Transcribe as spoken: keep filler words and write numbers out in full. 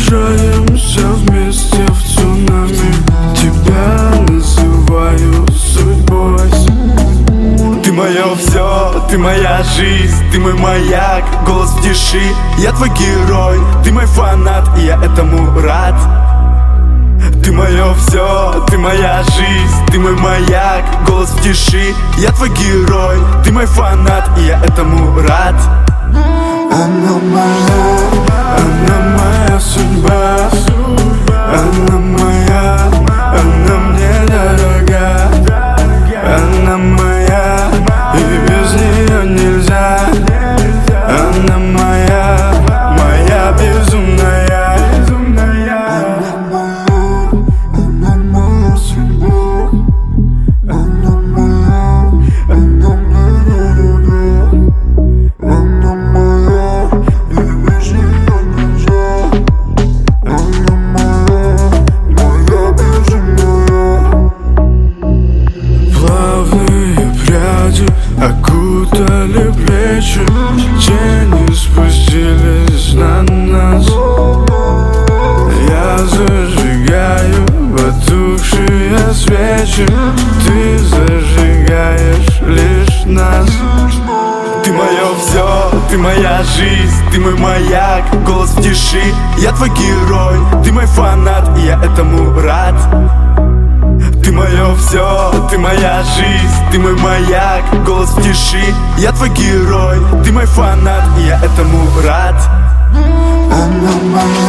погружаемся вместе в цунами. Тебя называю судьбой. Ты мое все, ты моя жизнь, ты мой маяк, голос в тиши. Я твой герой, ты мой фанат, и я этому рад. Ты мое все, ты моя жизнь, ты мой маяк, голос в тиши. Я твой герой, ты мой фанат, и я этому рад. Она моя, она моя судьба. Она моя, она мне дорога. Она моя, и без нее нельзя. Она моя, моя безумная. Она моя, она моя судьба. Она моя, она мне дорога. Она моя, и без нее нельзя. Она моя, моя безумная. Плавные пряди окутали плечи, тени спустились на нас. Я зажигаю потухшие свечи, ты зажигаешь лишь нас. Ты мое все, ты моя жизнь, ты мой маяк, голос в тиши. Я твой герой, ты мой фанат, и я этому рад. Ты мое все, ты моя жизнь, ты мой маяк, голос в тиши. Я твой герой, ты мой фанат, и я этому рад. Она моя.